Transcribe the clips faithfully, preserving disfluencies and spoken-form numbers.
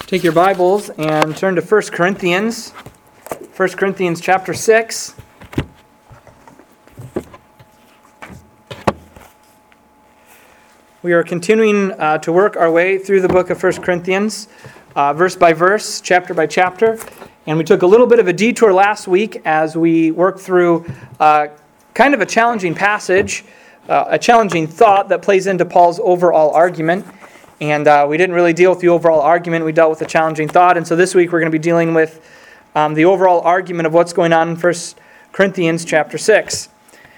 Take your Bibles and turn to First Corinthians. First Corinthians chapter six. We are continuing uh, to work our way through the book of First Corinthians, uh, verse by verse, chapter by chapter. And we took a little bit of a detour last week as we worked through uh, kind of a challenging passage, uh, a challenging thought that plays into Paul's overall argument. And uh, we didn't really deal with the overall argument. We dealt with the challenging thought. And so this week we're going to be dealing with um, the overall argument of what's going on in First Corinthians chapter six.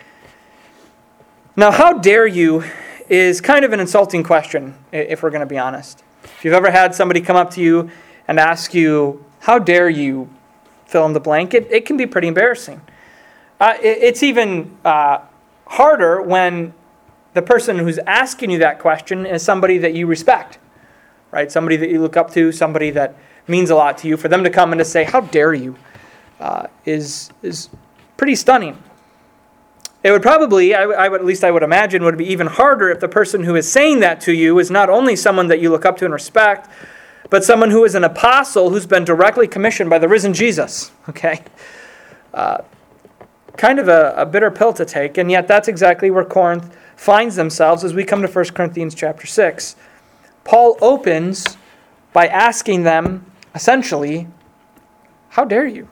Now, how dare you is kind of an insulting question, if we're going to be honest. If you've ever had somebody come up to you and ask you, how dare you fill in the blank, it, it can be pretty embarrassing. Uh, it, it's even uh, harder when the person who's asking you that question is somebody that you respect, right? Somebody that you look up to, somebody that means a lot to you. For them to come and to say, how dare you, uh, is is pretty stunning. It would probably, I, I would, at least I would imagine, would be even harder if the person who is saying that to you is not only someone that you look up to and respect, but someone who is an apostle who's been directly commissioned by the risen Jesus, okay? Uh, kind of a, a bitter pill to take, and yet that's exactly where Corinth finds themselves as we come to First Corinthians chapter six. Paul opens by asking them, essentially, how dare you?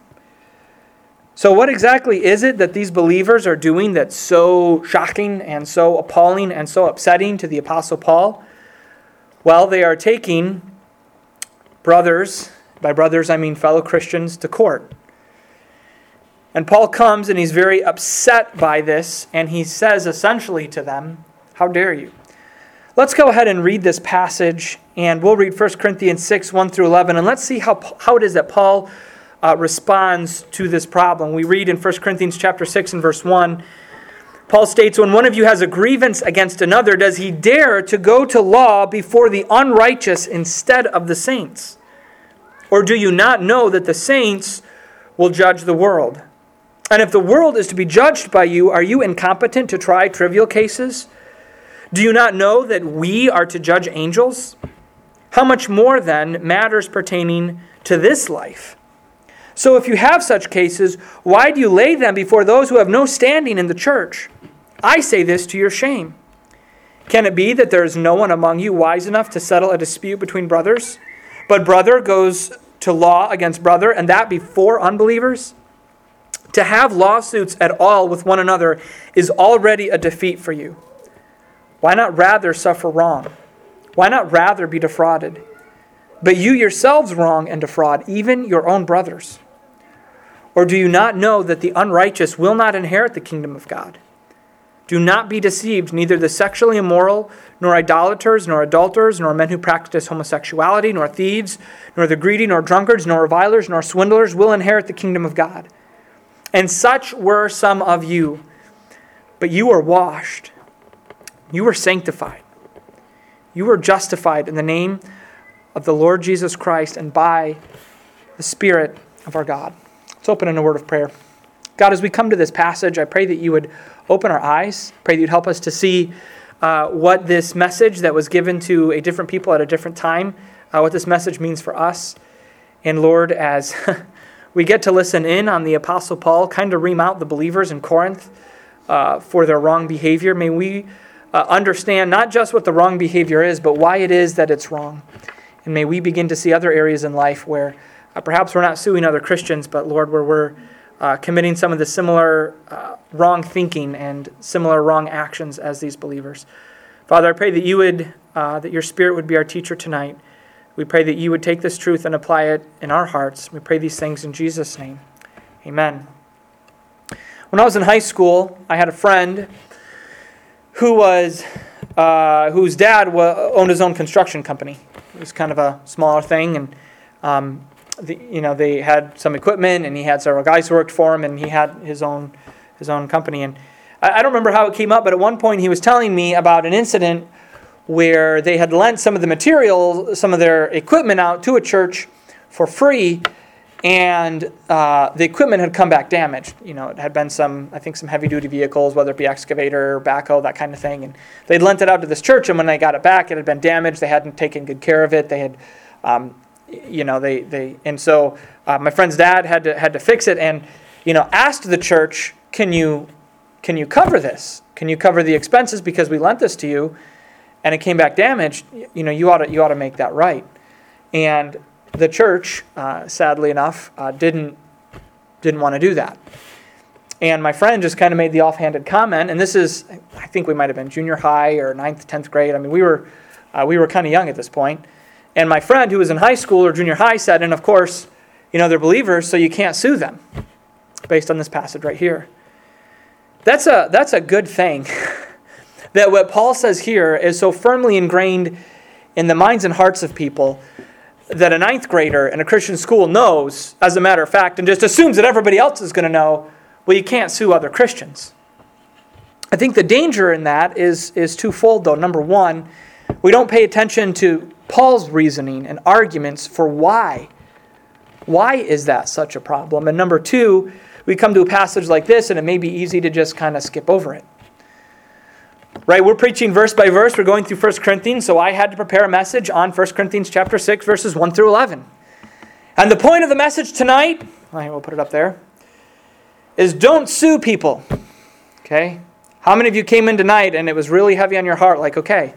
So what exactly is it that these believers are doing that's so shocking and so appalling and so upsetting to the Apostle Paul? Well, they are taking brothers, by brothers I mean fellow Christians, to court. And Paul comes and he's very upset by this, and he says essentially to them, how dare you? Let's go ahead and read this passage, and we'll read First Corinthians six, one through eleven, and let's see how, how it is that Paul uh, responds to this problem. We read in First Corinthians chapter six and verse one, Paul states, when one of you has a grievance against another, does he dare to go to law before the unrighteous instead of the saints? Or do you not know that the saints will judge the world? And if the world is to be judged by you, are you incompetent to try trivial cases? Do you not know that we are to judge angels? How much more then matters pertaining to this life? So if you have such cases, why do you lay them before those who have no standing in the church? I say this to your shame. Can it be that there is no one among you wise enough to settle a dispute between brothers? But brother goes to law against brother, and that before unbelievers? To have lawsuits at all with one another is already a defeat for you. Why not rather suffer wrong? Why not rather be defrauded? But you yourselves wrong and defraud even your own brothers. Or do you not know that the unrighteous will not inherit the kingdom of God? Do not be deceived, neither the sexually immoral, nor idolaters, nor adulterers, nor men who practice homosexuality, nor thieves, nor the greedy, nor drunkards, nor revilers, nor swindlers will inherit the kingdom of God. And such were some of you. But you were washed. You were sanctified. You were justified in the name of the Lord Jesus Christ and by the Spirit of our God. Let's open in a word of prayer. God, as we come to this passage, I pray that you would open our eyes. Pray that you'd help us to see uh, what this message that was given to a different people at a different time, uh, what this message means for us. And Lord, as we get to listen in on the Apostle Paul kind of ream out the believers in Corinth uh, for their wrong behavior. May we uh, understand not just what the wrong behavior is, but why it is that it's wrong. And may we begin to see other areas in life where uh, perhaps we're not suing other Christians, but Lord, where we're uh, committing some of the similar uh, wrong thinking and similar wrong actions as these believers. Father, I pray that you would, uh, that your Spirit would be our teacher tonight. We pray that you would take this truth and apply it in our hearts. We pray these things in Jesus' name. Amen. When I was in high school, I had a friend who was uh, whose dad wa- owned his own construction company. It was kind of a smaller thing, and um, the, you know they had some equipment, and he had several guys who worked for him, and he had his own his own company. And I, I don't remember how it came up, but at one point he was telling me about an incident where they had lent some of the material, some of their equipment out to a church for free, and uh, the equipment had come back damaged. You know, it had been some, I think, some heavy-duty vehicles, whether it be excavator, backhoe, that kind of thing. And they'd lent it out to this church, and when they got it back, it had been damaged. They hadn't taken good care of it. They had um, you know, they, they and so uh, my friend's dad had to had to fix it and, you know, asked the church, can you can you cover this? Can you cover the expenses because we lent this to you and it came back damaged? You know, you ought to you ought to make that right. And the church, uh, sadly enough, uh, didn't didn't want to do that. And my friend just kind of made the offhanded comment, and this is, I think we might have been junior high or ninth, tenth grade. I mean, we were uh, we were kind of young at this point. And my friend, who was in high school or junior high, said, and of course, you know, they're believers, so you can't sue them, based on this passage right here. That's a that's a good thing. That what Paul says here is so firmly ingrained in the minds and hearts of people that a ninth grader in a Christian school knows, as a matter of fact, and just assumes that everybody else is going to know, well, you can't sue other Christians. I think the danger in that is, is twofold, though. Number one, we don't pay attention to Paul's reasoning and arguments for why. Why is that such a problem? And number two, we come to a passage like this, and it may be easy to just kind of skip over it. Right, we're preaching verse by verse. We're going through First Corinthians, so I had to prepare a message on First Corinthians chapter six, verses one through eleven. And the point of the message tonight, I will put it up there, is don't sue people. Okay? How many of you came in tonight and it was really heavy on your heart, like, okay,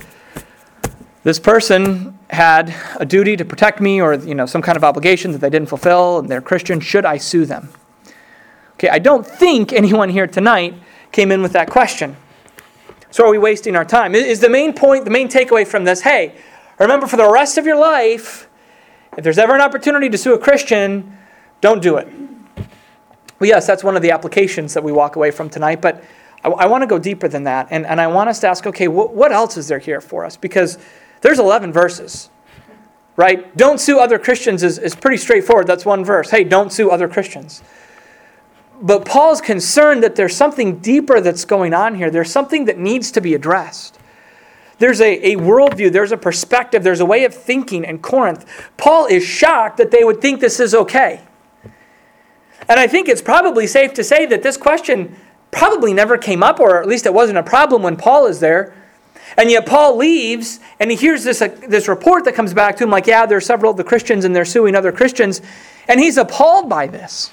this person had a duty to protect me or, you know, some kind of obligation that they didn't fulfill and they're Christian. Should I sue them? Okay, I don't think anyone here tonight came in with that question. So are we wasting our time? Is the main point, the main takeaway from this, hey, remember for the rest of your life, if there's ever an opportunity to sue a Christian, don't do it. Well, yes, that's one of the applications that we walk away from tonight, but I, I want to go deeper than that, and, and I want us to ask, okay, wh- what else is there here for us? Because there's eleven verses, right? Don't sue other Christians is, is pretty straightforward. That's one verse. Hey, don't sue other Christians. But Paul's concerned that there's something deeper that's going on here. There's something that needs to be addressed. There's a, a worldview, there's a perspective, there's a way of thinking in Corinth. Paul is shocked that they would think this is okay. And I think it's probably safe to say that this question probably never came up, or at least it wasn't a problem when Paul is there. And yet Paul leaves, and he hears this, uh, this report that comes back to him, like, yeah, there are several of the Christians, and they're suing other Christians. And he's appalled by this.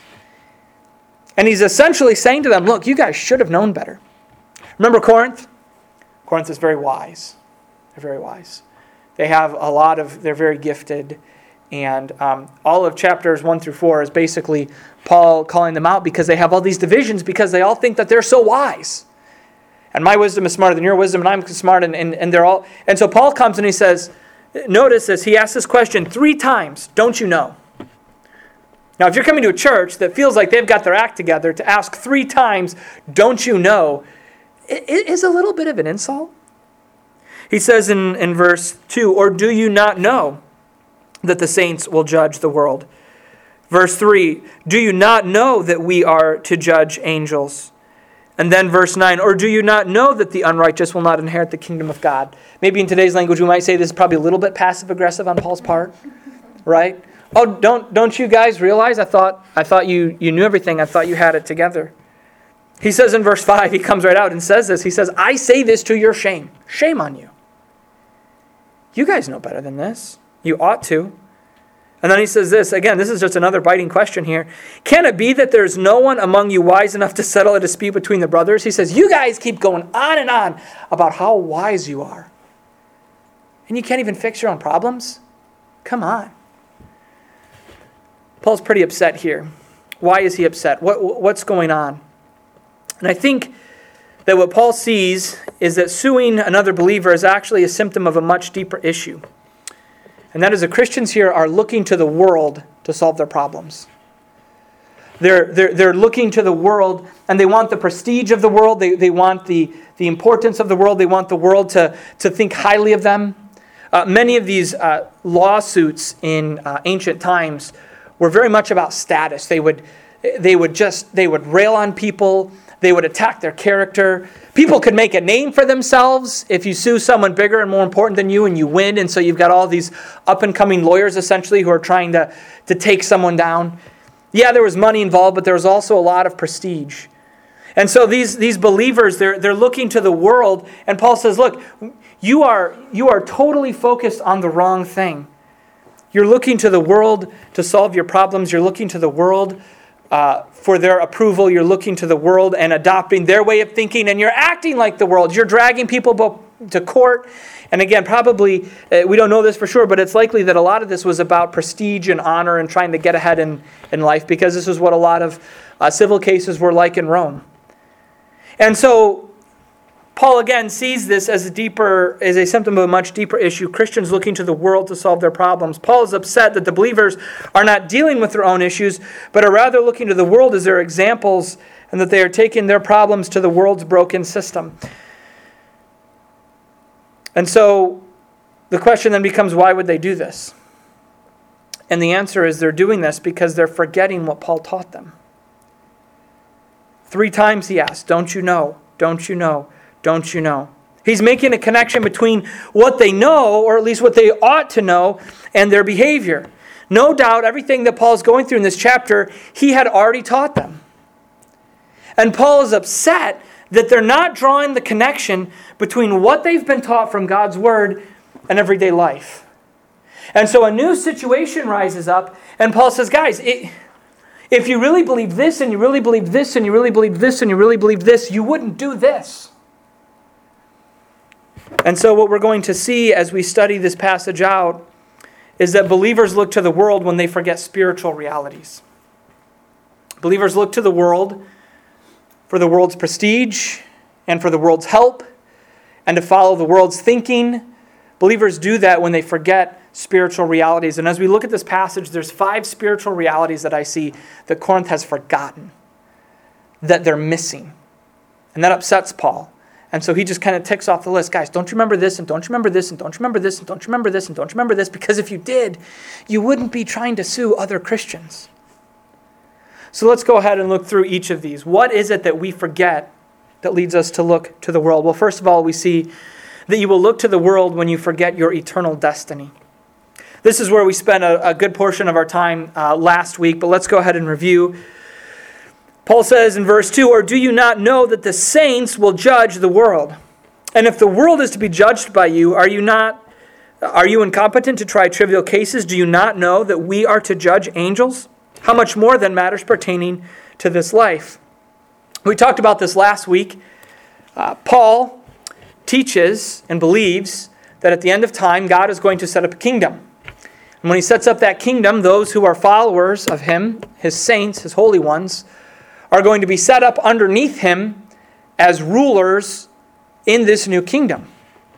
And he's essentially saying to them, look, you guys should have known better. Remember Corinth? Corinth is very wise. They're very wise. They have a lot of, they're very gifted. And um, all of chapters one through four is basically Paul calling them out because they have all these divisions because they all think that they're so wise. And my wisdom is smarter than your wisdom, and I'm smart, and, and, and they're all... And so Paul comes and he says, notice this, he asks this question three times, don't you know? Now, if you're coming to a church that feels like they've got their act together, to ask three times, don't you know, it is a little bit of an insult. He says in, in verse two, or do you not know that the saints will judge the world? Verse three, do you not know that we are to judge angels? And then verse nine, or do you not know that the unrighteous will not inherit the kingdom of God? Maybe in today's language we might say this is probably a little bit passive-aggressive on Paul's part, right? Oh, don't don't you guys realize? I thought I thought you, you knew everything. I thought you had it together. He says in verse five, he comes right out and says this. He says, I say this to your shame. Shame on you. You guys know better than this. You ought to. And then he says this. Again, this is just another biting question here. Can it be that there's no one among you wise enough to settle a dispute between the brothers? He says, you guys keep going on and on about how wise you are. And you can't even fix your own problems? Come on. Paul's pretty upset here. Why is he upset? What, what's going on? And I think that what Paul sees is that suing another believer is actually a symptom of a much deeper issue. And that is the Christians here are looking to the world to solve their problems. They're, they're, they're looking to the world, and they want the prestige of the world. They, they want the, the importance of the world. They want the world to, to think highly of them. Uh, many of these uh, lawsuits in uh, ancient times were very much about status. They would, they would just, they would rail on people. They would attack their character. People could make a name for themselves if you sue someone bigger and more important than you and you win. And so you've got all these up-and-coming lawyers, essentially, who are trying to, to take someone down. Yeah, there was money involved, but there was also a lot of prestige. And so these, these believers, they're, they're looking to the world. And Paul says, look, you are, you are totally focused on the wrong thing. You're looking to the world to solve your problems. You're looking to the world uh, for their approval. You're looking to the world and adopting their way of thinking, and you're acting like the world. You're dragging people bo- to court. And again, probably, uh, we don't know this for sure, but it's likely that a lot of this was about prestige and honor and trying to get ahead in, in life, because this is what a lot of uh, civil cases were like in Rome. And so Paul again sees this as a deeper, as a symptom of a much deeper issue. Christians looking to the world to solve their problems. Paul is upset that the believers are not dealing with their own issues, but are rather looking to the world as their examples, and that they are taking their problems to the world's broken system. And so the question then becomes, why would they do this? And the answer is they're doing this because they're forgetting what Paul taught them. Three times he asked, don't you know? Don't you know? Don't you know? He's making a connection between what they know, or at least what they ought to know, and their behavior. No doubt everything that Paul's going through in this chapter, he had already taught them. And Paul is upset that they're not drawing the connection between what they've been taught from God's Word and everyday life. And so a new situation rises up, and Paul says, guys, it, if you really believe this, and you really believe this, and you really believe this, and you really believe this, you wouldn't do this. And so what we're going to see as we study this passage out is that believers look to the world when they forget spiritual realities. Believers look to the world for the world's prestige and for the world's help and to follow the world's thinking. Believers do that when they forget spiritual realities. And as we look at this passage, there's five spiritual realities that I see that Corinth has forgotten, that they're missing. And that upsets Paul. And so he just kind of ticks off the list. Guys, don't you remember this, and don't you remember this, and don't you remember this, and don't you remember this, and don't you remember this, because if you did, you wouldn't be trying to sue other Christians. So let's go ahead and look through each of these. What is it that we forget that leads us to look to the world? Well, first of all, we see that you will look to the world when you forget your eternal destiny. This is where we spent a, a good portion of our time uh, last week, but let's go ahead and review. Paul says in verse two, or do you not know that the saints will judge the world? And if the world is to be judged by you, are you not, are you incompetent to try trivial cases? Do you not know that we are to judge angels? How much more than matters pertaining to this life? We talked about this last week. Uh, Paul teaches and believes that at the end of time, God is going to set up a kingdom. And when he sets up that kingdom, those who are followers of him, his saints, his holy ones, are going to be set up underneath him as rulers in this new kingdom.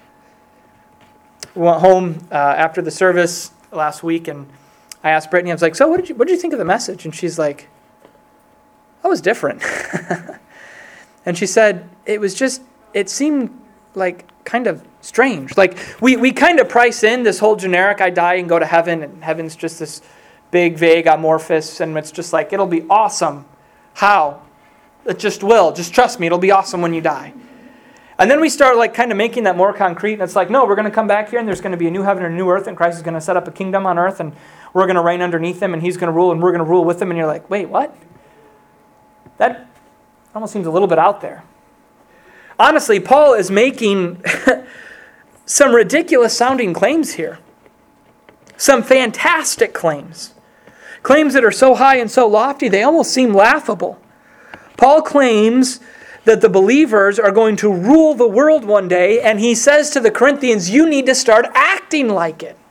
We went home uh, after the service last week, and I asked Brittany, I was like, so what did you what did you think of the message? And she's like, that was different. And she said, it was just, it seemed like kind of strange. Like, we, we kind of price in this whole generic, I die and go to heaven, and heaven's just this big, vague, amorphous, and it's just like, it'll be awesome. How? It just will. Just trust me, it'll be awesome when you die. And then we start like kind of making that more concrete, and it's like, no, we're going to come back here, and there's going to be a new heaven and a new earth, and Christ is going to set up a kingdom on earth, and we're going to reign underneath him, and he's going to rule, and we're going to rule with him. And you're like, wait, what? That almost seems a little bit out there. Honestly, Paul is making some ridiculous sounding claims here. Some fantastic claims. Claims that are so high and so lofty, they almost seem laughable. Paul claims that the believers are going to rule the world one day, and he says to the Corinthians, you need to start acting like it.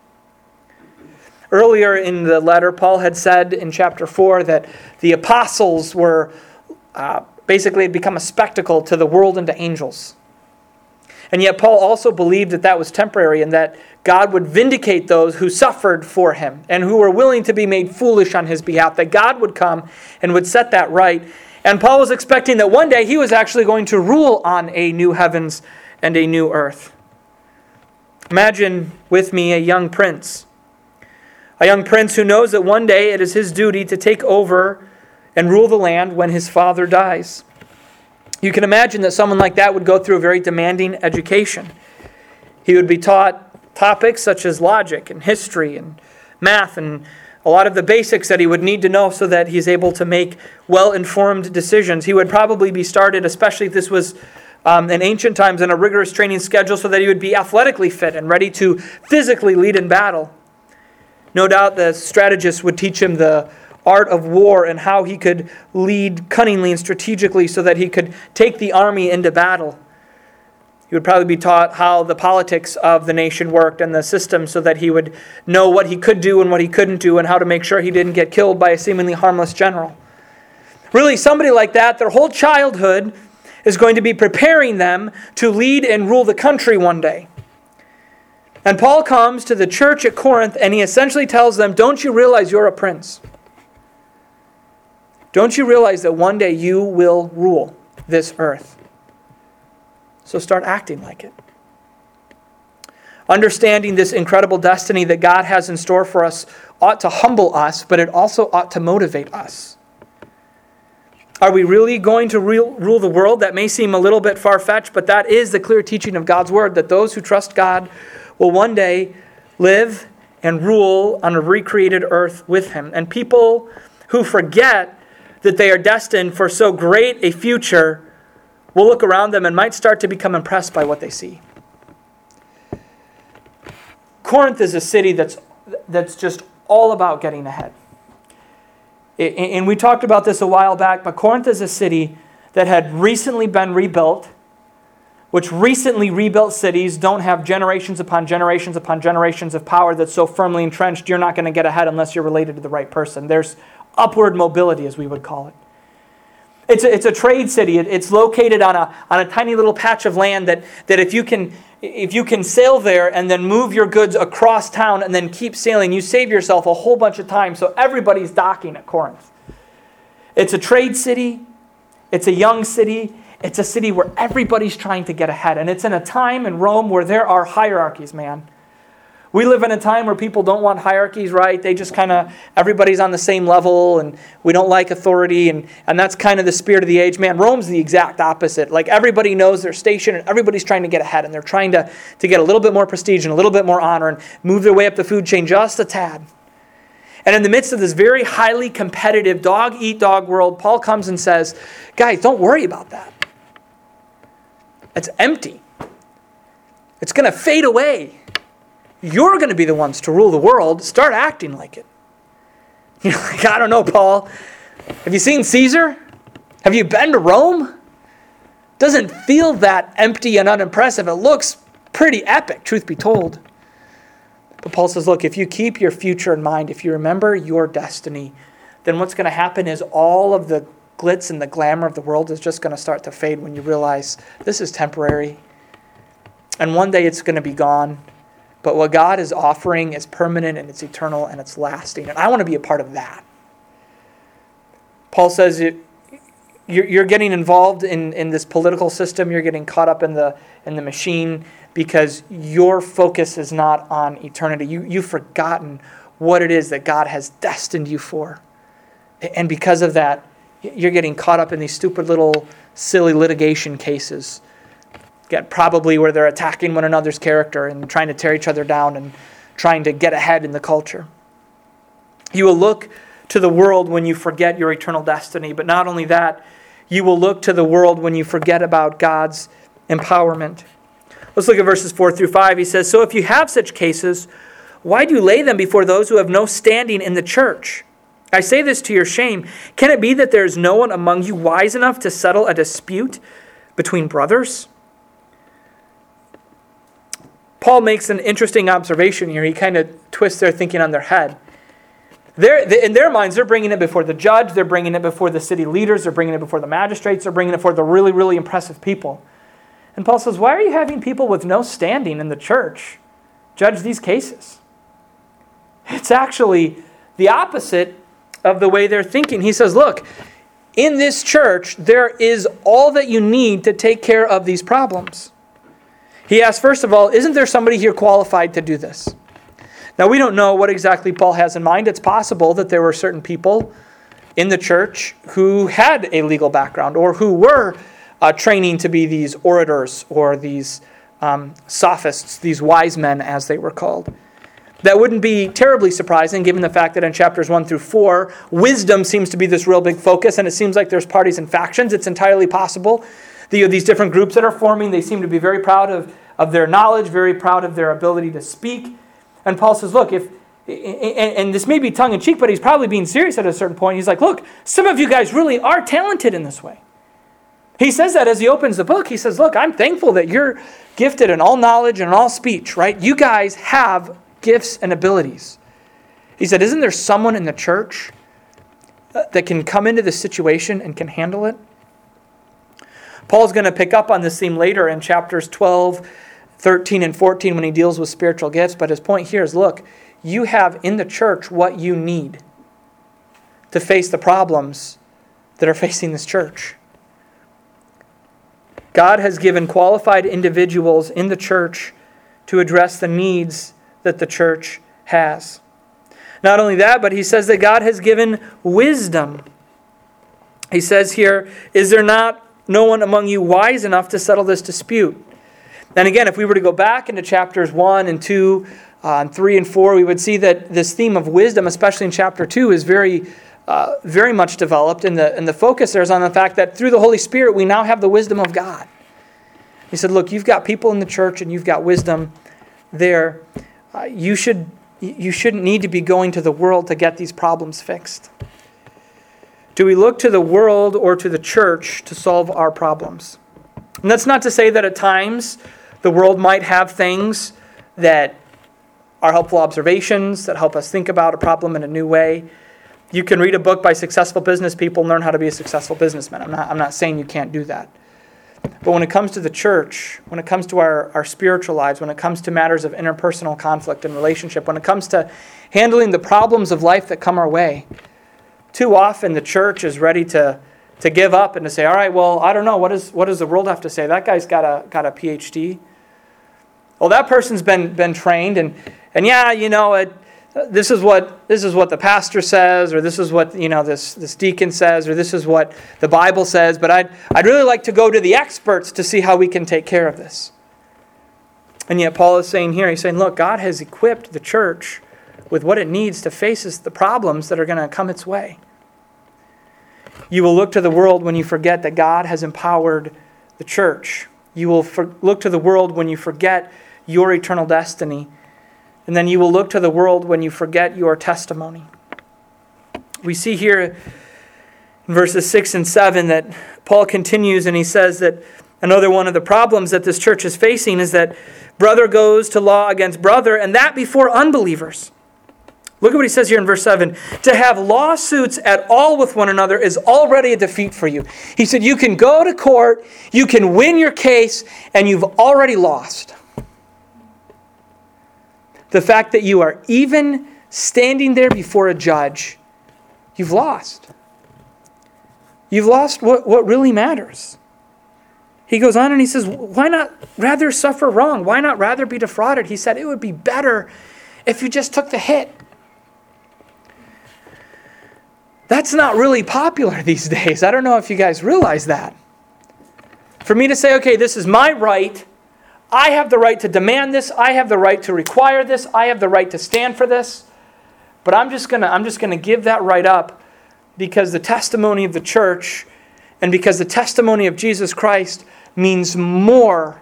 Earlier in the letter, Paul had said in chapter four that the apostles were uh, basically had become a spectacle to the world and to angels. And yet Paul also believed that that was temporary, and that God would vindicate those who suffered for him and who were willing to be made foolish on his behalf, that God would come and would set that right. And Paul was expecting that one day he was actually going to rule on a new heavens and a new earth. Imagine with me a young prince. A young prince who knows that one day it is his duty to take over and rule the land when his father dies. You can imagine that someone like that would go through a very demanding education. He would be taught topics such as logic and history and math and a lot of the basics that he would need to know so that he's able to make well-informed decisions. He would probably be started, especially if this was um, in ancient times, in a rigorous training schedule so that he would be athletically fit and ready to physically lead in battle. No doubt the strategist would teach him the art of war and how he could lead cunningly and strategically so that he could take the army into battle. He would probably be taught how the politics of the nation worked and the system so that he would know what he could do and what he couldn't do and how to make sure he didn't get killed by a seemingly harmless general. Really, somebody like that, their whole childhood is going to be preparing them to lead and rule the country one day. And Paul comes to the church at Corinth and he essentially tells them, don't you realize you're a prince? Don't you realize that one day you will rule this earth? So start acting like it. Understanding this incredible destiny that God has in store for us ought to humble us, but it also ought to motivate us. Are we really going to rule the world? That may seem a little bit far-fetched, but that is the clear teaching of God's word, that those who trust God will one day live and rule on a recreated earth with him. And people who forget that they are destined for so great a future will look around them and might start to become impressed by what they see. Corinth is a city that's that's just all about getting ahead. And we talked about this a while back, but Corinth is a city that had recently been rebuilt, which recently rebuilt cities don't have generations upon generations upon generations of power that's so firmly entrenched you're not going to get ahead unless you're related to the right person. There's upward mobility, as we would call it. It's a, it's a trade city. It, it's located on a on a tiny little patch of land that, that if you can if you can sail there and then move your goods across town and then keep sailing, you save yourself a whole bunch of time. So everybody's docking at Corinth. It's a trade city. It's a young city. It's a city where everybody's trying to get ahead. And it's in a time in Rome where there are hierarchies, man. We live in a time where people don't want hierarchies, right? They just kind of, everybody's on the same level and we don't like authority. And, and that's kind of the spirit of the age. Man, Rome's the exact opposite. Like everybody knows their station and everybody's trying to get ahead. And they're trying to, to get a little bit more prestige and a little bit more honor and move their way up the food chain just a tad. And in the midst of this very highly competitive dog-eat-dog world, Paul comes and says, guys, don't worry about that. It's empty. It's going to fade away. You're going to be the ones to rule the world. Start acting like it. You're like, I don't know, Paul. Have you seen Caesar? Have you been to Rome? Doesn't feel that empty and unimpressive. It looks pretty epic, truth be told. But Paul says, look, if you keep your future in mind, if you remember your destiny, then what's going to happen is all of the glitz and the glamour of the world is just going to start to fade when you realize this is temporary. And one day it's going to be gone. But what God is offering is permanent and it's eternal and it's lasting. And I want to be a part of that. Paul says you're getting involved in, in this political system. You're getting caught up in the in the machine because your focus is not on eternity. You, you've forgotten what it is that God has destined you for. And because of that, you're getting caught up in these stupid little silly litigation cases. Get probably where they're attacking one another's character and trying to tear each other down and trying to get ahead in the culture. You will look to the world when you forget your eternal destiny. But not only that, you will look to the world when you forget about God's empowerment. Let's look at verses four through five. He says, so if you have such cases, why do you lay them before those who have no standing in the church? I say this to your shame. Can it be that there is no one among you wise enough to settle a dispute between brothers? Paul makes an interesting observation here. He kind of twists their thinking on their head. They're, they, in their minds, they're bringing it before the judge. They're bringing it before the city leaders. They're bringing it before the magistrates. They're bringing it before the really, really impressive people. And Paul says, why are you having people with no standing in the church judge these cases? It's actually the opposite of the way they're thinking. He says, look, in this church, there is all that you need to take care of these problems. He asks, first of all, isn't there somebody here qualified to do this? Now, we don't know what exactly Paul has in mind. It's possible that there were certain people in the church who had a legal background or who were uh, training to be these orators or these um, sophists, these wise men as they were called. That wouldn't be terribly surprising given the fact that in chapters one through four, wisdom seems to be this real big focus and it seems like there's parties and factions. It's entirely possible. The, these different groups that are forming, they seem to be very proud of, of their knowledge, very proud of their ability to speak. And Paul says, look, if and, and this may be tongue-in-cheek, but he's probably being serious at a certain point. He's like, look, some of you guys really are talented in this way. He says that as he opens the book. He says, look, I'm thankful that you're gifted in all knowledge and in all speech, right? You guys have gifts and abilities. He said, isn't there someone in the church that can come into this situation and can handle it? Paul's going to pick up on this theme later in chapters twelve, thirteen, and fourteen when he deals with spiritual gifts. But his point here is, look, you have in the church what you need to face the problems that are facing this church. God has given qualified individuals in the church to address the needs that the church has. Not only that, but he says that God has given wisdom. He says here, is there not no one among you wise enough to settle this dispute? And again, if we were to go back into chapters one and two, uh, and three and four, we would see that this theme of wisdom, especially in chapter two, is very Uh, very much developed, and the, and the focus there is on the fact that through the Holy Spirit we now have the wisdom of God. He said, look, you've got people in the church and you've got wisdom there. Uh, you should, you shouldn't need to be going to the world to get these problems fixed. Do we look to the world or to the church to solve our problems? And that's not to say that at times the world might have things that are helpful observations that help us think about a problem in a new way. You can read a book by successful business people and learn how to be a successful businessman. I'm not, I'm not saying you can't do that. But when it comes to the church, when it comes to our, our spiritual lives, when it comes to matters of interpersonal conflict and relationship, when it comes to handling the problems of life that come our way, too often the church is ready to, to give up and to say, all right, well, I don't know, what, is, what does the world have to say? That guy's got a got a P H D. Well, that person's been been trained, and and yeah, you know, it This is what this is what the pastor says, or this is what you know this this deacon says, or this is what the Bible says. But I'd I'd really like to go to the experts to see how we can take care of this. And yet Paul is saying here, he's saying, look, God has equipped the church with what it needs to face the problems that are going to come its way. You will look to the world when you forget that God has empowered the church. You will for, look to the world when you forget your eternal destiny. And then you will look to the world when you forget your testimony. We see here in verses six and seven that Paul continues and he says that another one of the problems that this church is facing is that brother goes to law against brother, and that before unbelievers. Look at what he says here in verse seven. To have lawsuits at all with one another is already a defeat for you. He said you can go to court, you can win your case, and you've already lost. The fact that you are even standing there before a judge, you've lost. You've lost what, what really matters. He goes on and he says, why not rather suffer wrong? Why not rather be defrauded? He said, it would be better if you just took the hit. That's not really popular these days. I don't know if you guys realize that. For me to say, okay, this is my right, I have the right to demand this. I have the right to require this. I have the right to stand for this. But I'm just gonna I'm just gonna give that right up because the testimony of the church and because the testimony of Jesus Christ means more.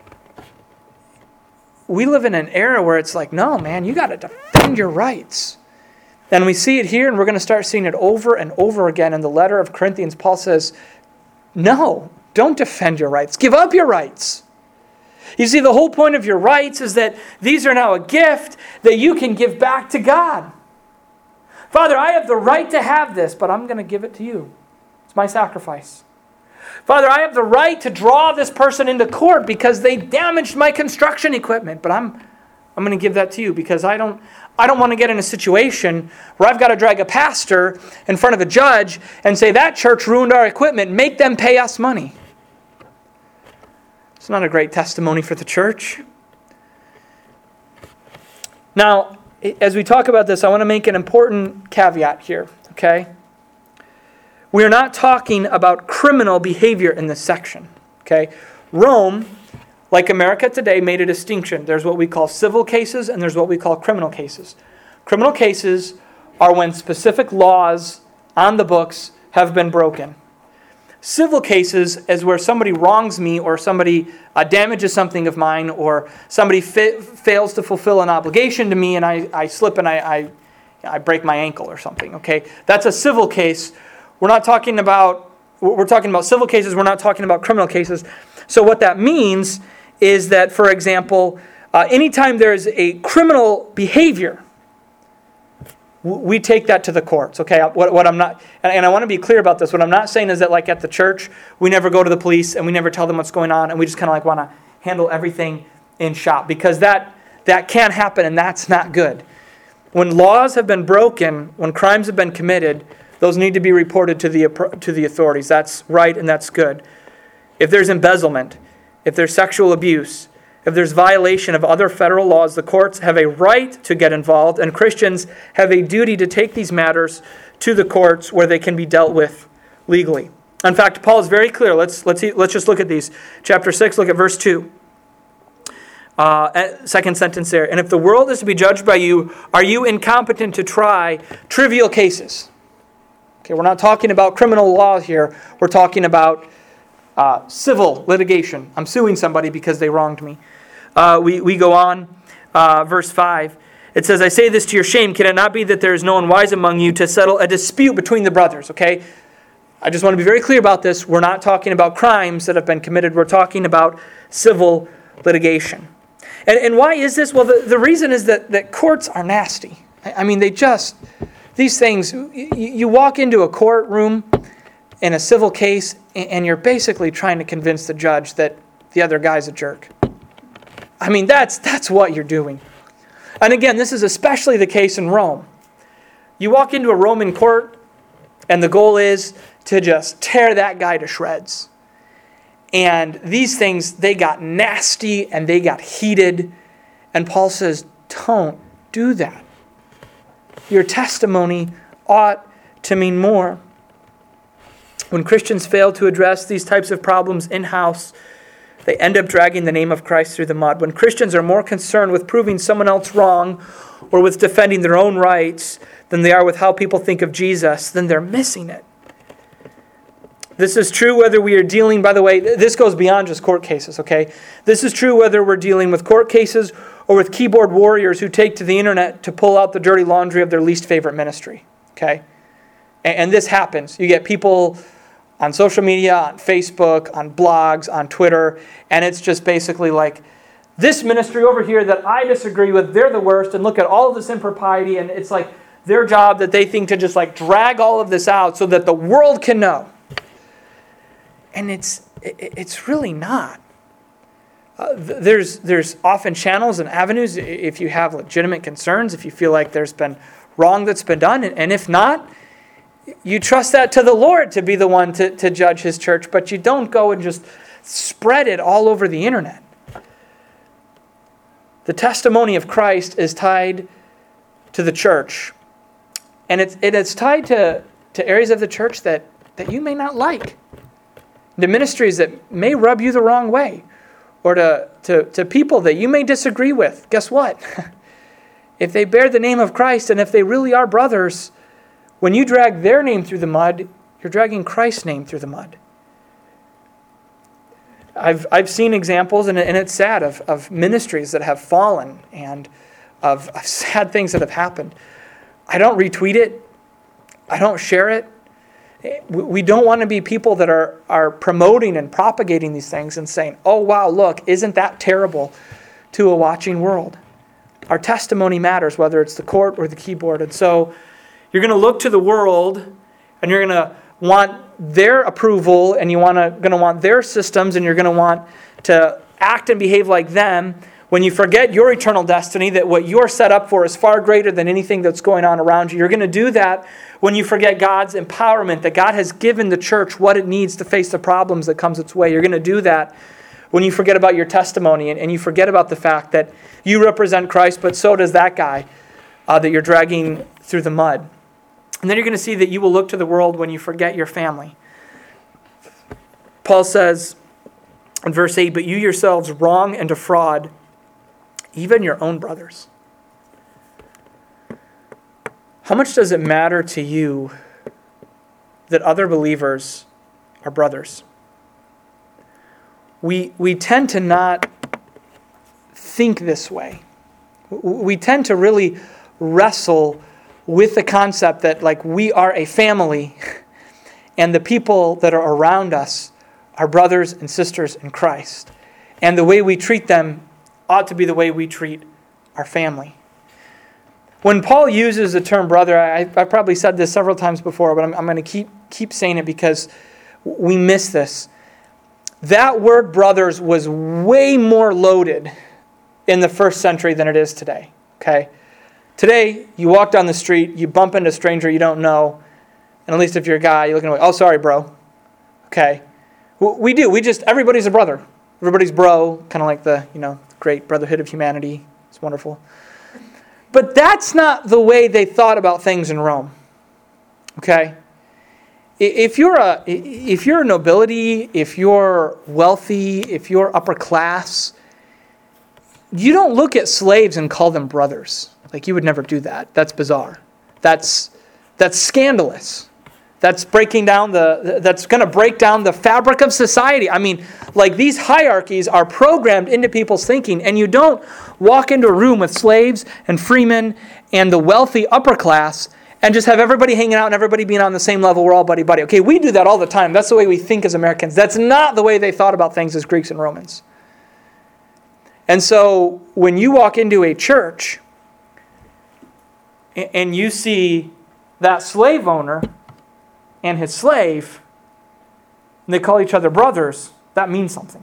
We live in an era where it's like, no, man, you got to defend your rights. And we see it here, and we're going to start seeing it over and over again in the letter of Corinthians. Paul says, no, don't defend your rights. Give up your rights. You see, the whole point of your rights is that these are now a gift that you can give back to God. Father, I have the right to have this, but I'm going to give it to you. It's my sacrifice. Father, I have the right to draw this person into court because they damaged my construction equipment, but I'm I'm going to give that to you because I don't I don't want to get in a situation where I've got to drag a pastor in front of a judge and say that church ruined our equipment, make them pay us money. It's not a great testimony for the church. Now, as we talk about this, I want to make an important caveat here, okay? We are not talking about criminal behavior in this section, okay? Rome, like America today, made a distinction. There's what we call civil cases and there's what we call criminal cases. Criminal cases are when specific laws on the books have been broken. Civil cases is where somebody wrongs me or somebody uh, damages something of mine or somebody fa- fails to fulfill an obligation to me and I, I slip and I, I, I break my ankle or something, okay? That's a civil case. We're not talking about, we're talking about civil cases. We're not talking about criminal cases. So what that means is that, for example, uh, anytime there's a criminal behavior, we take that to the courts, okay? What, what I'm not, and, and I want to be clear about this. What I'm not saying is that, like at the church, we never go to the police and we never tell them what's going on, and we just kind of like want to handle everything in shop, because that that can happen, and that's not good. When laws have been broken, when crimes have been committed, those need to be reported to the to the authorities. That's right, and that's good. If there's embezzlement, if there's sexual abuse, if there's violation of other federal laws, the courts have a right to get involved, and Christians have a duty to take these matters to the courts where they can be dealt with legally. In fact, Paul is very clear. Let's let's see, let's just look at these. Chapter six, look at verse two. Uh, second sentence there. And if the world is to be judged by you, are you incompetent to try trivial cases? Okay, we're not talking about criminal law here. We're talking about Uh, civil litigation. I'm suing somebody because they wronged me. Uh, we, we go on, uh, verse five. It says, I say this to your shame. Can it not be that there is no one wise among you to settle a dispute between the brothers? Okay? I just want to be very clear about this. We're not talking about crimes that have been committed. We're talking about civil litigation. And, and why is this? Well, the, the reason is that, that courts are nasty. I, I mean, they just, these things, you, you walk into a courtroom in a civil case, and you're basically trying to convince the judge that the other guy's a jerk. I mean, that's that's what you're doing. And again, this is especially the case in Rome. You walk into a Roman court, and the goal is to just tear that guy to shreds. And these things, they got nasty, and they got heated. And Paul says, don't do that. Your testimony ought to mean more. When Christians fail to address these types of problems in-house, they end up dragging the name of Christ through the mud. When Christians are more concerned with proving someone else wrong or with defending their own rights than they are with how people think of Jesus, then they're missing it. This is true whether we are dealing, by the way, this goes beyond just court cases, okay? This is true whether we're dealing with court cases or with keyboard warriors who take to the internet to pull out the dirty laundry of their least favorite ministry, okay? And this happens. You get people on social media, on Facebook, on blogs, on Twitter, and it's just basically like, this ministry over here that I disagree with, they're the worst, and look at all of this impropriety, and it's like their job that they think to just like drag all of this out so that the world can know. And it's it's really not. Uh, there's there's often channels and avenues if you have legitimate concerns, if you feel like there's been wrong that's been done, and, and if not, you trust that to the Lord to be the one to, to judge His church, but you don't go and just spread it all over the internet. The testimony of Christ is tied to the church. And it's, it is tied to, to areas of the church that, that you may not like. To ministries that may rub you the wrong way. Or to, to, to people that you may disagree with. Guess what? If they bear the name of Christ and if they really are brothers, when you drag their name through the mud, you're dragging Christ's name through the mud. I've I've seen examples, and, and it's sad, of, of ministries that have fallen and of, of sad things that have happened. I don't retweet it. I don't share it. We don't want to be people that are, are promoting and propagating these things and saying, oh, wow, look, isn't that terrible to a watching world? Our testimony matters, whether it's the court or the keyboard. And so you're going to look to the world, and you're going to want their approval, and you want to going to want their systems, and you're going to want to act and behave like them. When you forget your eternal destiny, that what you're set up for is far greater than anything that's going on around you. You're going to do that when you forget God's empowerment, that God has given the church what it needs to face the problems that comes its way. You're going to do that when you forget about your testimony, and, and you forget about the fact that you represent Christ, but so does that guy uh, that you're dragging through the mud. And then you're going to see that you will look to the world when you forget your family. Paul says in verse eight, but you yourselves wrong and defraud even your own brothers. How much does it matter to you that other believers are brothers. We, we tend to not think this way. We tend to really wrestle with the concept that like we are a family and the people that are around us are brothers and sisters in Christ. And the way we treat them ought to be the way we treat our family. When Paul uses the term brother, I, I've probably said this several times before, but I'm, I'm going to keep keep saying it because we miss this. That word brothers was way more loaded in the first century than it is today. Okay? Today, you walk down the street, you bump into a stranger you don't know, and at least if you're a guy, you're looking like, oh, sorry, bro. Okay? We do. We just, everybody's a brother. Everybody's bro, kind of like the, you know, great brotherhood of humanity. It's wonderful. But that's not the way they thought about things in Rome. Okay? If you're a if you're a nobility, if you're wealthy, if you're upper class, you don't look at slaves and call them brothers. Like you would never do that. That's bizarre. That's that's scandalous. That's breaking down the that's going to break down the fabric of society. I mean, like these hierarchies are programmed into people's thinking, and you don't walk into a room with slaves and freemen and the wealthy upper class and just have everybody hanging out and everybody being on the same level. We're all buddy-buddy. Okay, we do that all the time. That's the way we think as Americans. That's not the way they thought about things as Greeks and Romans. And so when you walk into a church and you see that slave owner and his slave, and they call each other brothers, that means something.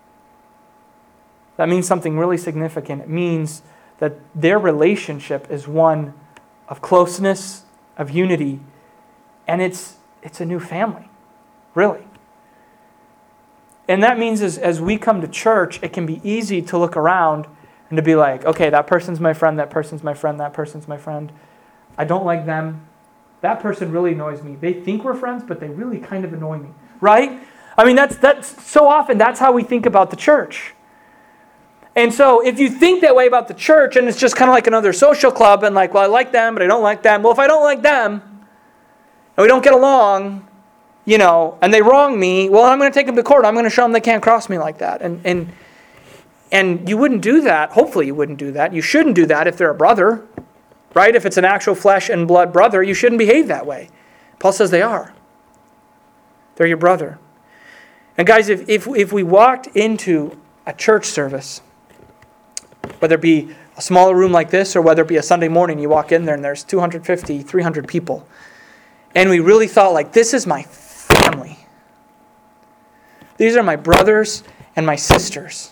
That means something really significant. It means that their relationship is one of closeness, of unity, and it's it's a new family, really. And that means as, as we come to church, it can be easy to look around and to be like, okay, that person's my friend, that person's my friend, that person's my friend. I don't like them. That person really annoys me. They think we're friends, but they really kind of annoy me, right? I mean, that's that's so often that's how we think about the church. And so if you think that way about the church and it's just kind of like another social club and like, well, I like them, but I don't like them. Well, if I don't like them and we don't get along, you know, and they wrong me, well, I'm going to take them to court. I'm going to show them they can't cross me like that. And and and you wouldn't do that. Hopefully you wouldn't do that. You shouldn't do that if they're a brother, right? If it's an actual flesh and blood brother, you shouldn't behave that way. Paul says they are. They're your brother. And guys, if if, if we walked into a church service, whether it be a smaller room like this or whether it be a Sunday morning, you walk in there and there's two hundred fifty, three hundred people, and we really thought like, this is my family. These are my brothers and my sisters.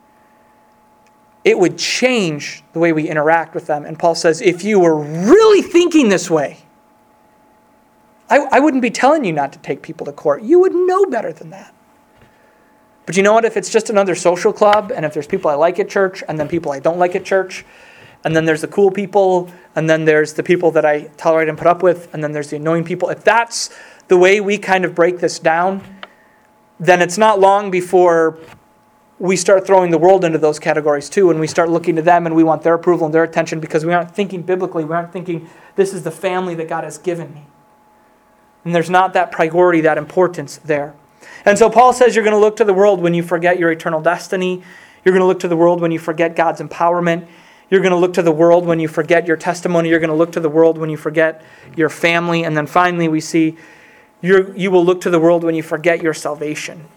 It would change the way we interact with them. And Paul says, if you were really thinking this way, I, I wouldn't be telling you not to take people to court. You would know better than that. But you know what? If it's just another social club, and if there's people I like at church, and then people I don't like at church, and then there's the cool people, and then there's the people that I tolerate and put up with, and then there's the annoying people, if that's the way we kind of break this down, then it's not long before we start throwing the world into those categories too, and we start looking to them and we want their approval and their attention because we aren't thinking biblically. We aren't thinking, this is the family that God has given me. And there's not that priority, that importance there. And so Paul says you're going to look to the world when you forget your eternal destiny. You're going to look to the world when you forget God's empowerment. You're going to look to the world when you forget your testimony. You're going to look to the world when you forget your family. And then finally we see you're, you will look to the world when you forget your salvation.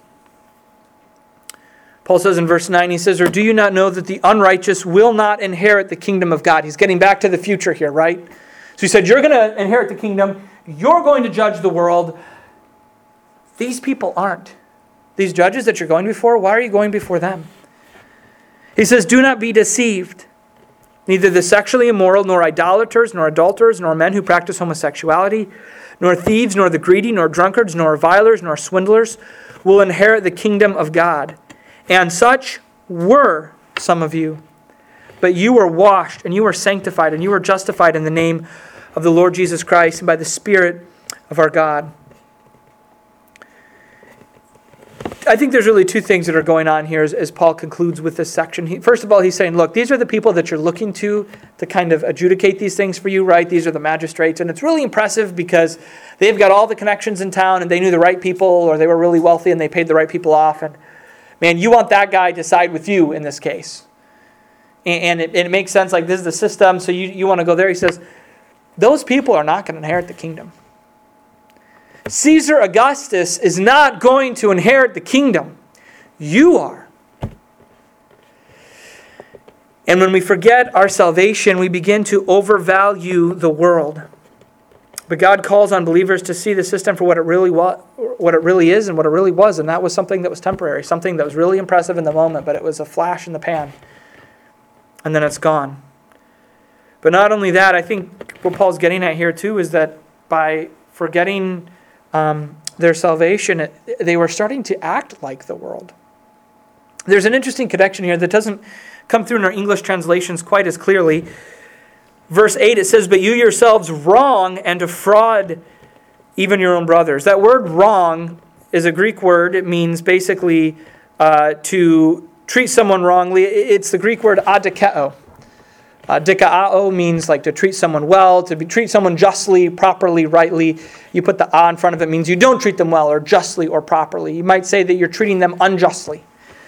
Paul says in verse nine, he says, or do you not know that the unrighteous will not inherit the kingdom of God? He's getting back to the future here, right? So he said, you're going to inherit the kingdom. You're going to judge the world. These people aren't. These judges that you're going before, why are you going before them? He says, do not be deceived. Neither the sexually immoral, nor idolaters, nor adulterers, nor men who practice homosexuality, nor thieves, nor the greedy, nor drunkards, nor revilers, nor swindlers will inherit the kingdom of God. And such were some of you. But you were washed, and you were sanctified, and you were justified in the name of the Lord Jesus Christ and by the Spirit of our God. I think there's really two things that are going on here as, as Paul concludes with this section. He, first of all, he's saying, look, these are the people that you're looking to to kind of adjudicate these things for you, right? These are the magistrates. And it's really impressive because they've got all the connections in town and they knew the right people, or they were really wealthy and they paid the right people off. And man, you want that guy to side with you in this case. And, and, it, and it makes sense, like this is the system, so you, you want to go there. He says, those people are not going to inherit the kingdom. Caesar Augustus is not going to inherit the kingdom. You are. And when we forget our salvation, we begin to overvalue the world. But God calls on believers to see the system for what it really was, what it really is and what it really was. And that was something that was temporary, something that was really impressive in the moment, but it was a flash in the pan. And then it's gone. But not only that, I think what Paul's getting at here too is that by forgetting Um, their salvation, they were starting to act like the world. There's an interesting connection here that doesn't come through in our English translations quite as clearly. Verse eight, it says, but you yourselves wrong and defraud even your own brothers. That word wrong is a Greek word. It means basically uh, to treat someone wrongly. It's the Greek word adikeo. Uh, dikao means like to treat someone well, to be, treat someone justly, properly, rightly. You put the a in front of it, means you don't treat them well or justly or properly. You might say that you're treating them unjustly.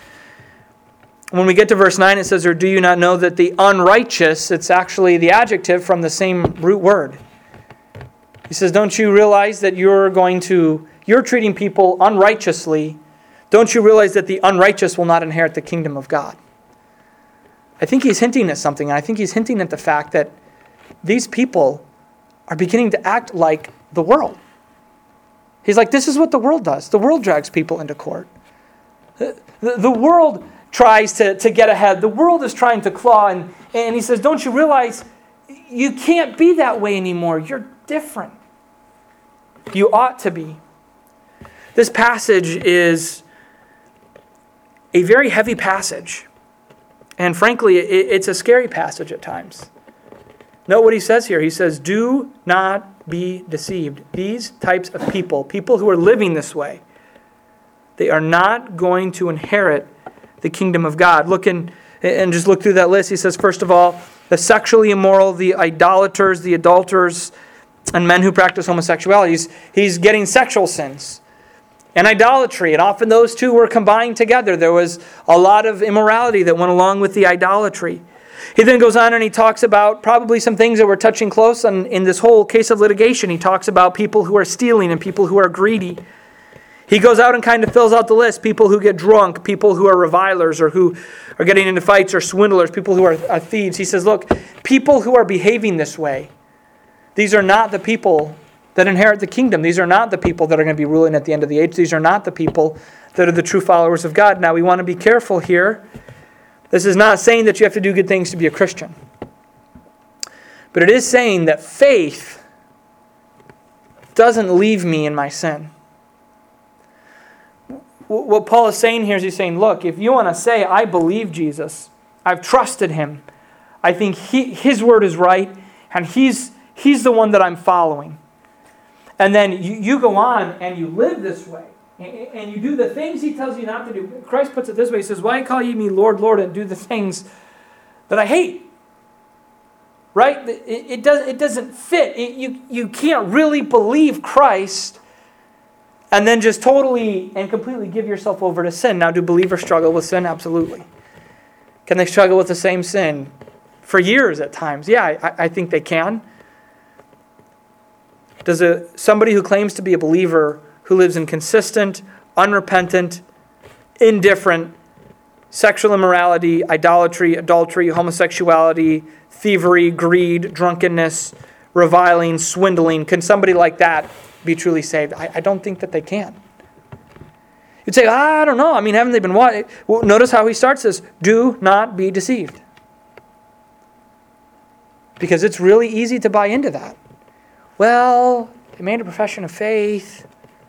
When we get to verse nine, it says, or do you not know that the unrighteous, it's actually the adjective from the same root word. He says, don't you realize that you're going to, you're treating people unrighteously. Don't you realize that the unrighteous will not inherit the kingdom of God? I think he's hinting at something. I think he's hinting at the fact that these people are beginning to act like the world. He's like, this is what the world does. The world drags people into court. The, the, the world tries to, to get ahead. The world is trying to claw. And, and he says, don't you realize you can't be that way anymore? You're different. You ought to be. This passage is a very heavy passage. And frankly, it's a scary passage at times. Note what he says here. He says, do not be deceived. These types of people, people who are living this way, they are not going to inherit the kingdom of God. Look in, and just look through that list. He says, first of all, the sexually immoral, the idolaters, the adulterers, and men who practice homosexuality. He's, he's getting sexual sins and idolatry, and often those two were combined together. There was a lot of immorality that went along with the idolatry. He then goes on and he talks about probably some things that were touching close on, in this whole case of litigation. He talks about people who are stealing and people who are greedy. He goes out and kind of fills out the list. People who get drunk, people who are revilers or who are getting into fights or swindlers, people who are, are thieves. He says, look, people who are behaving this way, these are not the people that inherit the kingdom. These are not the people that are going to be ruling at the end of the age. These are not the people that are the true followers of God. Now, we want to be careful here. This is not saying that you have to do good things to be a Christian. But it is saying that faith doesn't leave me in my sin. What Paul is saying here is he's saying, look, if you want to say, I believe Jesus, I've trusted him, I think he, his word is right, and he's, he's the one that I'm following. And then you, you go on and you live this way. And, and you do the things he tells you not to do. Christ puts it this way. He says, why call ye me Lord, Lord, and do the things that I hate? Right? It, it, does, it doesn't fit. It, you, you can't really believe Christ and then just totally and completely give yourself over to sin. Now, do believers struggle with sin? Absolutely. Can they struggle with the same sin for years at times? Yeah, I, I think they can. Does a somebody who claims to be a believer, who lives in consistent, unrepentant, indifferent, sexual immorality, idolatry, adultery, homosexuality, thievery, greed, drunkenness, reviling, swindling, can somebody like that be truly saved? I, I don't think that they can. You'd say, I don't know. I mean, haven't they been what? Well, notice how he starts this. Do not be deceived. Because it's really easy to buy into that. Well, they made a profession of faith.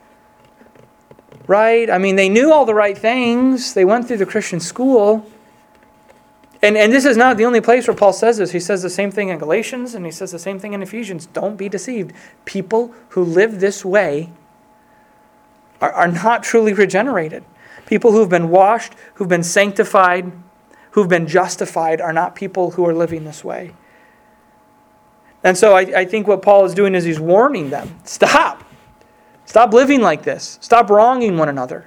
Right? I mean, they knew all the right things. They went through the Christian school. And, and this is not the only place where Paul says this. He says the same thing in Galatians, and he says the same thing in Ephesians. Don't be deceived. People who live this way are, are not truly regenerated. People who've been washed, who've been sanctified, who've been justified are not people who are living this way. And so I, I think what Paul is doing is he's warning them. Stop. Stop living like this. Stop wronging one another.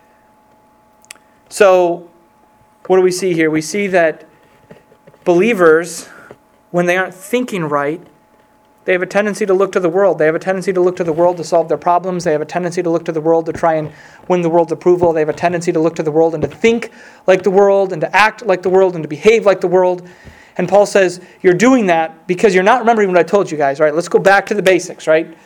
So what do we see here? We see that believers, when they aren't thinking right, they have a tendency to look to the world. They have a tendency to look to the world to solve their problems. They have a tendency to look to the world to try and win the world's approval. They have a tendency to look to the world and to think like the world and to act like the world and to behave like the world. And Paul says, you're doing that because you're not remembering what I told you guys, right? Let's go back to the basics, right?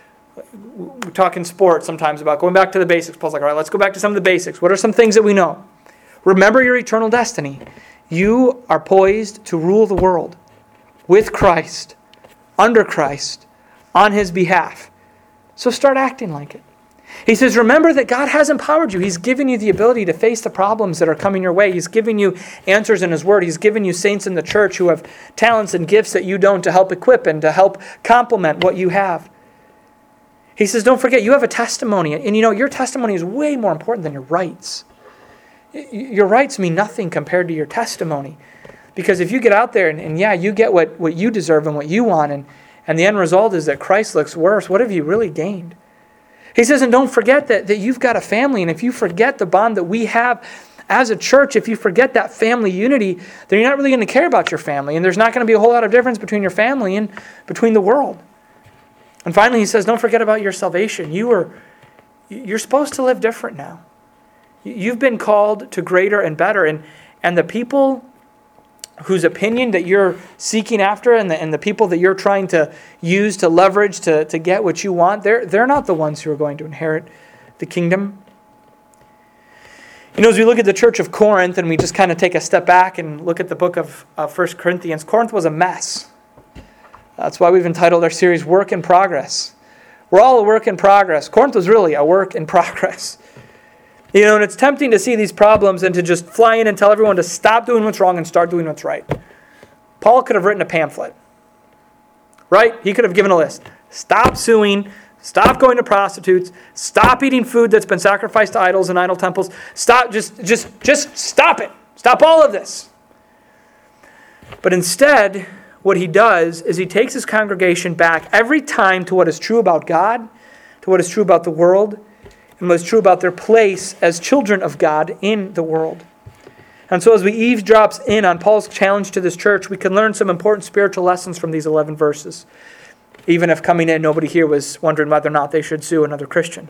We talk in sports sometimes about going back to the basics. Paul's like, all right, let's go back to some of the basics. What are some things that we know? Remember your eternal destiny. You are poised to rule the world with Christ, under Christ, on His behalf. So start acting like it. He says, remember that God has empowered you. He's given you the ability to face the problems that are coming your way. He's given you answers in His Word. He's given you saints in the church who have talents and gifts that you don't to help equip and to help complement what you have. He says, don't forget, you have a testimony. And you know, your testimony is way more important than your rights. Your rights mean nothing compared to your testimony. Because if you get out there and, and yeah, you get what, what you deserve and what you want, and, and the end result is that Christ looks worse, what have you really gained? He says, and don't forget that, that you've got a family, and if you forget the bond that we have as a church, if you forget that family unity, then you're not really going to care about your family, and there's not going to be a whole lot of difference between your family and between the world. And finally, he says, don't forget about your salvation. You are, you're supposed to live different now. You've been called to greater and better, and, and the people whose opinion that you're seeking after and the, and the people that you're trying to use to leverage to, to get what you want, they're, they're not the ones who are going to inherit the kingdom. You know, as we look at the church of Corinth and we just kind of take a step back and look at the book of uh, First Corinthians, Corinth was a mess. That's why we've entitled our series, Work in Progress. We're all a work in progress. Corinth was really a work in progress. You know, and it's tempting to see these problems and to just fly in and tell everyone to stop doing what's wrong and start doing what's right. Paul could have written a pamphlet, right? He could have given a list. Stop suing. Stop going to prostitutes. Stop eating food that's been sacrificed to idols and idol temples. Stop. Just, just, just stop it. Stop all of this. But instead, what he does is he takes his congregation back every time to what is true about God, to what is true about the world, and what is true about their place as children of God in the world. And so as we eavesdrop in on Paul's challenge to this church, we can learn some important spiritual lessons from these eleven verses. Even if coming in, nobody here was wondering whether or not they should sue another Christian.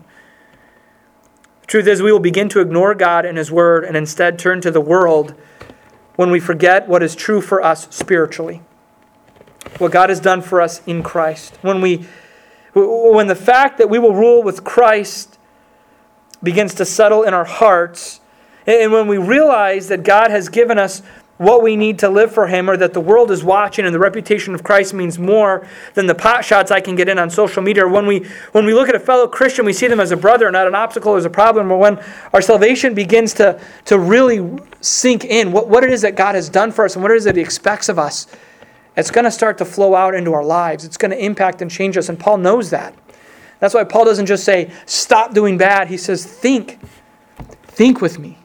The truth is, we will begin to ignore God and His Word and instead turn to the world when we forget what is true for us spiritually. What God has done for us in Christ. When we, when the fact that we will rule with Christ begins to settle in our hearts, and when we realize that God has given us what we need to live for Him, or that the world is watching and the reputation of Christ means more than the pot shots I can get in on social media, or when we when we look at a fellow Christian, we see them as a brother, not an obstacle, as a problem, or when our salvation begins to, to really sink in what, what it is that God has done for us and what it is that He expects of us, it's going to start to flow out into our lives. It's going to impact and change us, and Paul knows that. That's why Paul doesn't just say, stop doing bad. He says, think. Think with me.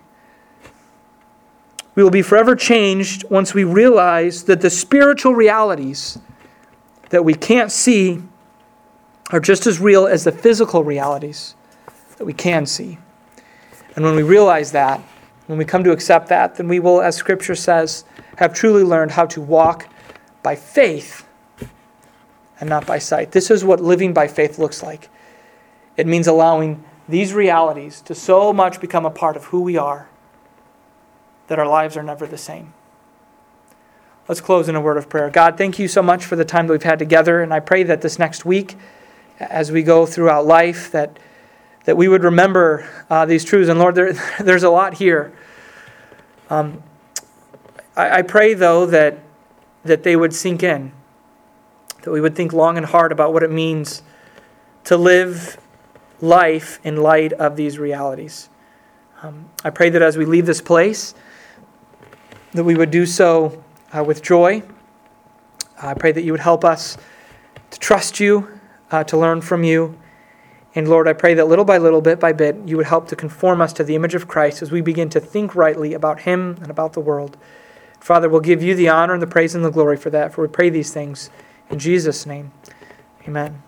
We will be forever changed once we realize that the spiritual realities that we can't see are just as real as the physical realities that we can see. And when we realize that, when we come to accept that, then we will, as Scripture says, have truly learned how to walk by faith and not by sight. This is what living by faith looks like. It means allowing these realities to so much become a part of who we are that our lives are never the same. Let's close in a word of prayer. God, thank you so much for the time that we've had together, and I pray that this next week, as we go throughout life, that that we would remember uh, these truths. And Lord, there, there's a lot here. Um, I, I pray, though, that that they would sink in, that we would think long and hard about what it means to live life in light of these realities. Um, I pray that as we leave this place, that we would do so uh, with joy. I pray that you would help us to trust you, uh, to learn from you, And Lord, I pray that little by little, bit by bit, you would help to conform us to the image of Christ as we begin to think rightly about him and about the world. Father, we'll give you the honor and the praise and the glory for that, for we pray these things in Jesus' name. Amen.